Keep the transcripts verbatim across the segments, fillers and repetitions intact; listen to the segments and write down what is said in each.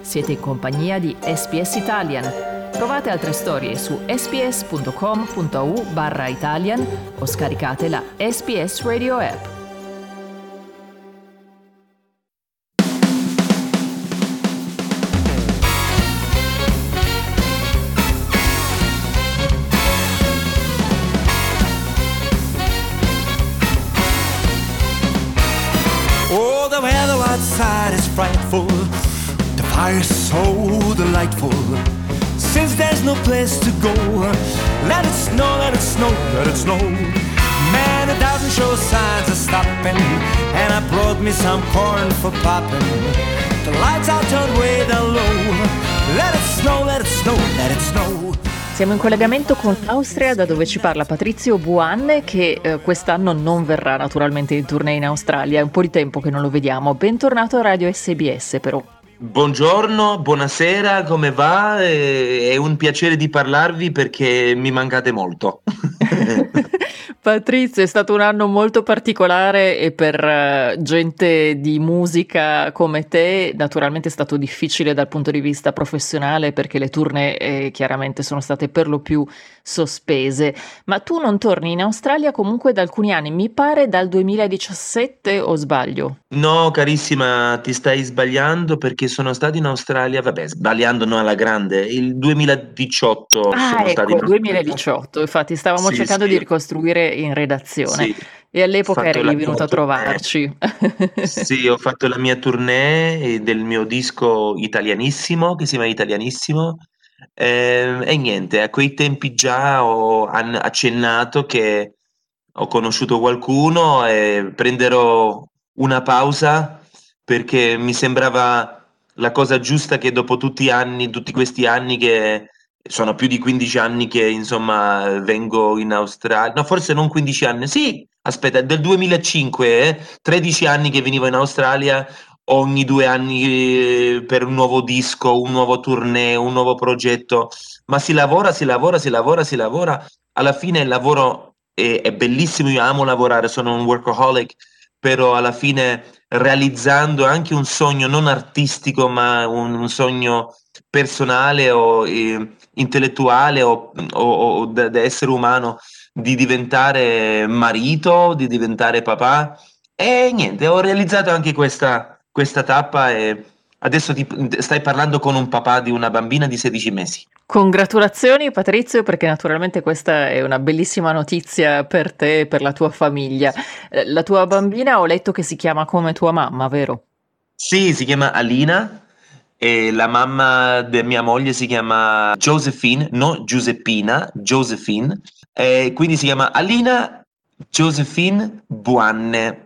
Siete in compagnia di S B S Italian. Trovate altre storie su sbs.com.au barra Italian o scaricate la S B S Radio app. Oh, the weather outside is frightful. The fire is so delightful. Since there's no place to go, let it snow, let it snow, let it snow. Man, it doesn't show signs of stopping, and I brought me some corn for popping. The lights are turned way down low. Let it snow, let it snow, let it snow. Siamo in collegamento con l'Austria, da dove ci parla Patrizio Buanne, che eh, quest'anno non verrà naturalmente in tournée in Australia. È un po' di tempo che non lo vediamo. Bentornato a Radio S B S però. Buongiorno, buonasera, come va? È un piacere di parlarvi perché mi mancate molto. Patrizio, è stato un anno molto particolare e per uh, gente di musica come te naturalmente è stato difficile dal punto di vista professionale perché le tournée eh, chiaramente sono state per lo più sospese, ma tu non torni in Australia comunque da alcuni anni, mi pare dal duemiladiciassette, o sbaglio? No, carissima, ti stai sbagliando perché sono stato in Australia, vabbè, sbagliando non alla grande, il duemiladiciotto Ah, sono stato in ecco, Australia. duemiladiciotto, infatti stavamo Sì, cercando sì, di ricostruire in redazione sì. e Ho all'epoca fatto la eri mia venuto a tournée. trovarci. Sì, ho fatto la mia tournée del mio disco Italianissimo, che si chiama Italianissimo, ehm, e niente, a quei tempi già ho an- accennato che ho conosciuto qualcuno e prenderò una pausa perché mi sembrava la cosa giusta che dopo tutti gli anni, tutti questi anni che sono più di quindici anni che insomma vengo in Australia, no forse non quindici anni, sì, aspetta, è del duemilacinque, eh, tredici anni che venivo in Australia ogni due anni eh, per un nuovo disco, un nuovo tournée, un nuovo progetto, ma si lavora, si lavora, si lavora, si lavora, alla fine il lavoro è, è bellissimo, io amo lavorare, sono un workaholic, però alla fine realizzando anche un sogno non artistico, ma un, un sogno personale o eh, intellettuale o, o, o da, da essere umano, di diventare marito, di diventare papà. E niente, ho realizzato anche questa, questa tappa e adesso ti, stai parlando con un papà di una bambina di sedici mesi. Congratulazioni Patrizio, perché naturalmente questa è una bellissima notizia per te e per la tua famiglia. Eh, La tua bambina ho letto che si chiama come tua mamma, vero? Sì, si chiama Alina e la mamma di mia moglie si chiama Josephine, no Giuseppina, Josephine, e quindi si chiama Alina Josephine Buanne.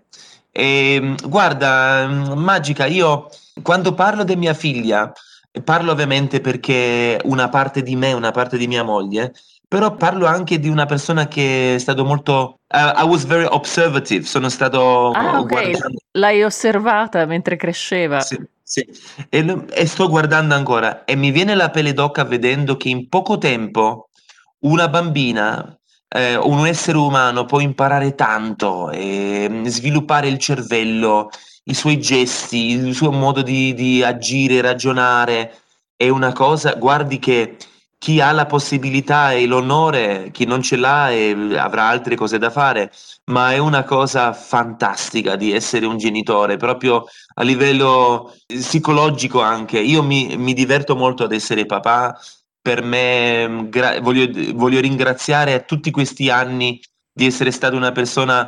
E, guarda, magica, io quando parlo di mia figlia, parlo ovviamente perché una parte di me, una parte di mia moglie, però parlo anche di una persona che è stato molto... uh, I was very observative, sono stato Ah, uh, ok, guardando... l'hai osservata mentre cresceva. Sì, sì. E, lo- e sto guardando ancora e mi viene la pelle d'oca vedendo che in poco tempo una bambina, eh, un essere umano può imparare tanto e mm, sviluppare il cervello, i suoi gesti, il suo modo di, di agire, ragionare. È una cosa, guardi che chi ha la possibilità e l'onore, chi non ce l'ha e avrà altre cose da fare, ma è una cosa fantastica di essere un genitore, proprio a livello psicologico anche. Io mi, mi diverto molto ad essere papà. Per me, gra- voglio, voglio ringraziare tutti questi anni di essere stata una persona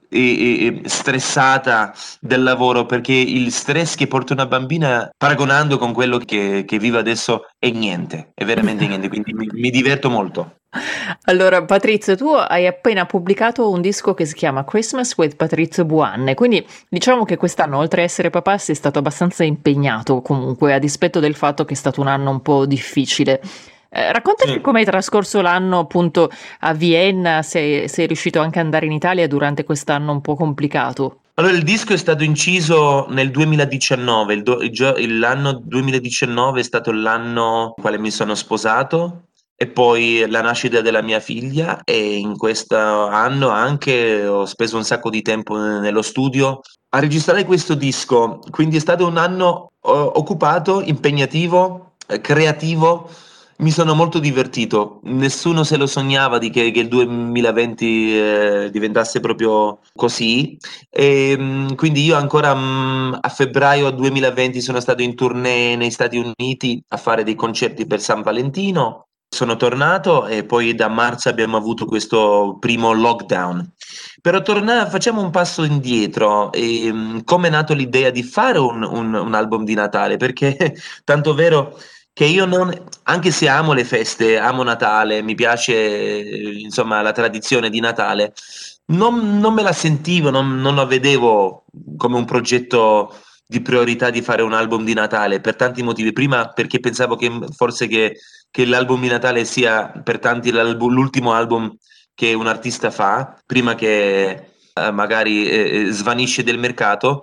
eh, eh, stressata del lavoro, perché il stress che porta una bambina, paragonando con quello che, che vivo adesso, è niente, è veramente niente. Quindi mi, mi diverto molto. Allora, Patrizio, tu hai appena pubblicato un disco che si chiama Christmas with Patrizio Buanne, quindi diciamo che quest'anno, oltre a essere papà, sei stato abbastanza impegnato comunque, a dispetto del fatto che è stato un anno un po' difficile. Eh, raccontaci Sì. come hai trascorso l'anno appunto a Vienna, se sei riuscito anche ad andare in Italia durante quest'anno un po' complicato. Allora, il disco è stato inciso nel duemiladiciannove, il do- il gio- l'anno duemiladiciannove è stato l'anno in quale mi sono sposato e poi la nascita della mia figlia, e in questo anno anche ho speso un sacco di tempo nello studio a registrare questo disco, quindi è stato un anno eh, occupato, impegnativo, eh, creativo. Mi sono molto divertito, nessuno se lo sognava di che, che il duemilaventi eh, diventasse proprio così. E, mh, quindi io ancora mh, a febbraio duemilaventi sono stato in tournée negli Stati Uniti a fare dei concerti per San Valentino. Sono tornato e poi da marzo abbiamo avuto questo primo lockdown. Però torna, facciamo un passo indietro. E, mh, come è nato l'idea di fare un, un- un album di Natale? Perché tanto vero che io non, anche se amo le feste, amo Natale, mi piace eh, insomma la tradizione di Natale, non, non me la sentivo, non, non la vedevo come un progetto di priorità di fare un album di Natale per tanti motivi. Prima perché pensavo che forse che, che l'album di Natale sia per tanti l'album- l'ultimo album che un artista fa, prima che eh, magari eh, eh, svanisce del mercato.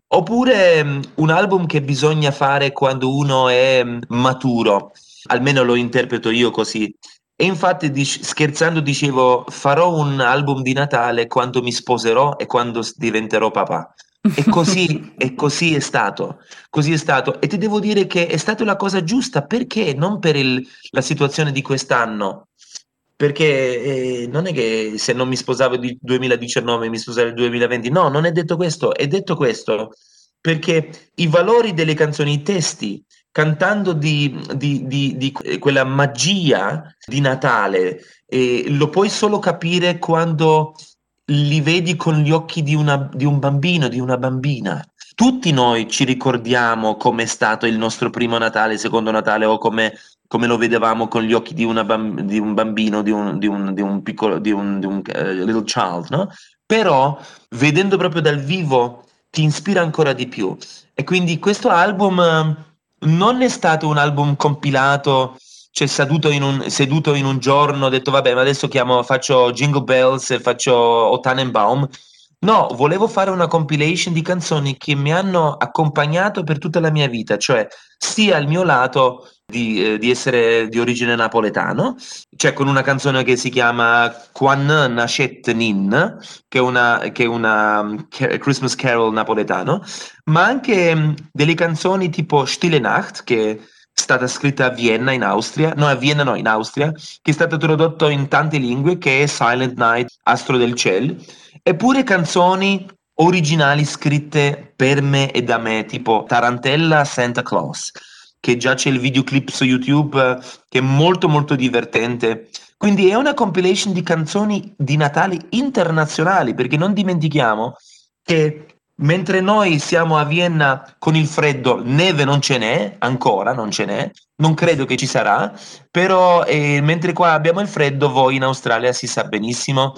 Oppure mh, un album che bisogna fare quando uno è mh, maturo, almeno lo interpreto io così. E infatti dic- scherzando dicevo farò un album di Natale quando mi sposerò e quando s- diventerò papà. E così, e così è stato, così è stato. E ti devo dire che è stata la cosa giusta, perché non per il- la situazione di quest'anno, perché eh, non è che se non mi sposavo nel duemiladiciannove mi sposavo nel duemilaventi, no, non è detto questo, è detto questo perché i valori delle canzoni, i testi, cantando di, di- di- di quella magia di Natale, eh, lo puoi solo capire quando li vedi con gli occhi di, una- di un bambino, di una bambina. Tutti noi ci ricordiamo com'è stato il nostro primo Natale, secondo Natale, o come come lo vedevamo con gli occhi di, una bam- di un bambino, di un, di un- di un piccolo, di un, di un, eh, little child, no? Però vedendo proprio dal vivo ti ispira ancora di più. E quindi questo album eh, non è stato un album compilato, cioè seduto in un, seduto in un giorno, ho detto vabbè, ma adesso chiamo, faccio Jingle Bells e faccio O Tannenbaum. No, volevo fare una compilation di canzoni che mi hanno accompagnato per tutta la mia vita, cioè sia il mio lato di, eh, di essere di origine napoletano, cioè con una canzone che si chiama Quan nascet Nin, che è una, che è una mm, ca- Christmas Carol napoletano, ma anche mh, delle canzoni tipo Stille Nacht, che è stata scritta a Vienna in Austria, no a Vienna no, in Austria, che è stato tradotto in tante lingue, che è Silent Night, Astro del Ciel, eppure canzoni originali scritte per me e da me, tipo Tarantella Santa Claus, che già c'è il videoclip su YouTube, eh, che è molto molto divertente. Quindi è una compilation di canzoni di Natale internazionali, perché non dimentichiamo che mentre noi siamo a Vienna con il freddo, neve non ce n'è, ancora non ce n'è, non credo che ci sarà, però eh, mentre qua abbiamo il freddo, voi in Australia si sa benissimo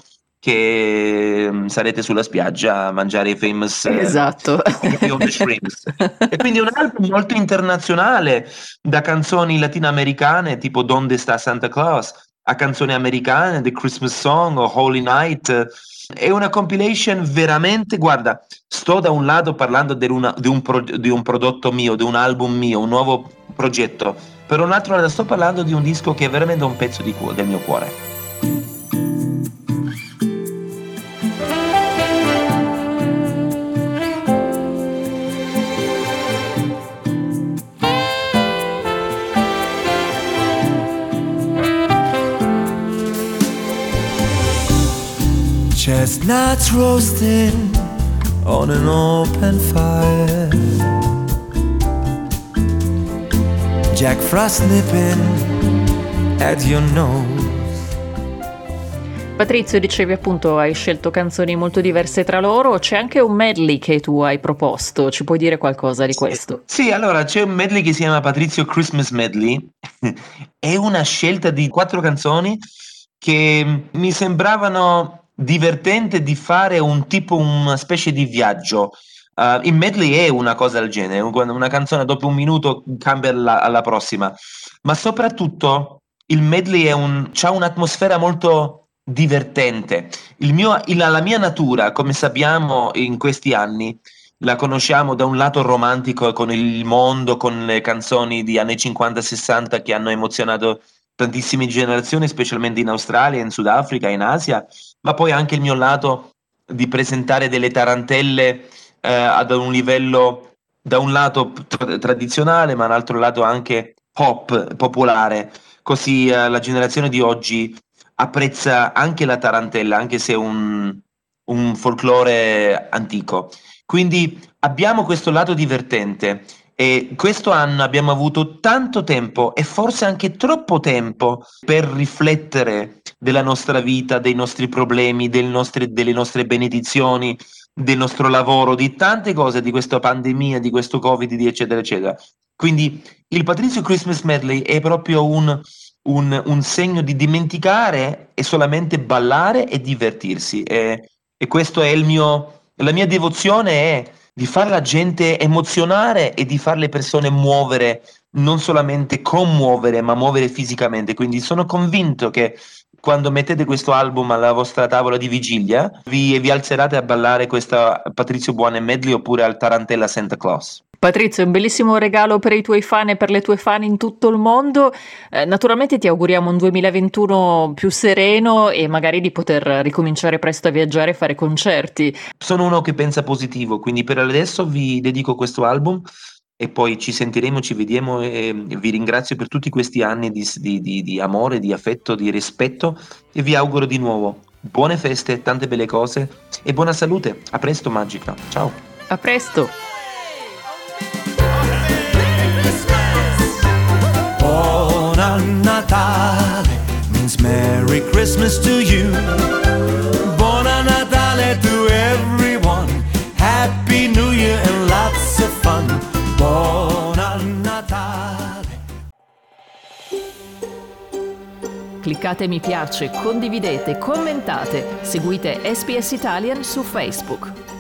che mm, sarete sulla spiaggia a mangiare i famous eh, Esatto. spaghetti on the shrimps. E quindi è un album molto internazionale, da canzoni latinoamericane tipo Donde sta Santa Claus a canzoni americane, The Christmas Song o Holy Night. È una compilation veramente, guarda, sto da un lato parlando di, una- di un, pro- di un prodotto mio, di un album mio, un nuovo progetto, per un altro lato sto parlando di un disco che è veramente un pezzo di cu- del mio cuore. Chestnuts roasting on an open fire, Jack Frost nipping at your nose. Patrizio, dicevi appunto hai scelto canzoni molto diverse tra loro, c'è anche un medley che tu hai proposto, ci puoi dire qualcosa di questo? Sì, allora c'è un medley che si chiama Patrizio Christmas Medley. È una scelta di quattro canzoni che mi sembravano divertente di fare un tipo, una specie di viaggio. Uh, il medley è una cosa del genere, quando una canzone dopo un minuto cambia alla, alla prossima, ma soprattutto il medley è un, c'ha un'atmosfera molto divertente. Il mio, il- la mia natura, come sappiamo in questi anni, la conosciamo da un lato romantico con il mondo, con le canzoni di anni cinquanta sessanta che hanno emozionato tantissime generazioni, specialmente in Australia, in Sudafrica, in Asia, ma poi anche il mio lato di presentare delle tarantelle eh, ad un livello da un lato tra- tradizionale, ma dall'altro lato anche pop, popolare, così eh, la generazione di oggi apprezza anche la tarantella, anche se è un, un folklore antico. Quindi abbiamo questo lato divertente e questo anno abbiamo avuto tanto tempo e forse anche troppo tempo per riflettere della nostra vita, dei nostri problemi, del nostre- delle nostre benedizioni, del nostro lavoro, di tante cose, di questa pandemia, di questo Covid, di eccetera, eccetera. Quindi il Patrizio Christmas Medley è proprio un, un- un segno di dimenticare e solamente ballare e divertirsi. E, e questo è il mio, la mia devozione è di fare la gente emozionare e di fare le persone muovere, non solamente commuovere, ma muovere fisicamente. Quindi sono convinto che quando mettete questo album alla vostra tavola di vigilia, vi, vi alzerate a ballare questa Patrizio Buone Medley oppure al Tarantella Santa Claus. Patrizio, è un bellissimo regalo per i tuoi fan e per le tue fan in tutto il mondo. Eh, naturalmente ti auguriamo un duemilaventuno più sereno e magari di poter ricominciare presto a viaggiare e fare concerti. Sono uno che pensa positivo, quindi per adesso vi dedico questo album e poi ci sentiremo, ci vediamo e vi ringrazio per tutti questi anni di, di- di- di amore, di affetto, di rispetto e vi auguro di nuovo buone feste, tante belle cose e buona salute. A presto, Magica. Ciao. A presto! Buona Natale means Merry Christmas to you. Buona Natale to everyone. Happy New Year and lots of fun. Buona Natale. Cliccate mi piace, condividete, commentate, seguite S B S Italian su Facebook.